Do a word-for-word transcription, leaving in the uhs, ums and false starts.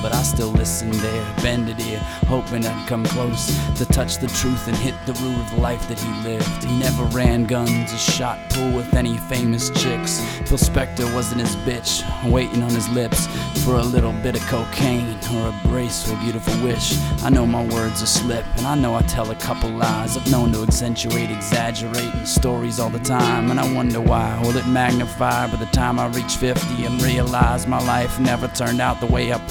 but I still listened there, bended ear, hoping I'd come close to touch the truth and hit the root of the life that he lived. He never ran guns or shot pool with any famous chicks. Phil Spector wasn't his bitch, waiting on his lips for a little bit of cocaine or a brace or a beautiful wish. I know my words are slip, and I know I tell a couple lies. I've known to accentuate, exaggerate in stories all the time, and I wonder why. Will it magnify by the time I reach fifty and realize my life never turned out the way I planned?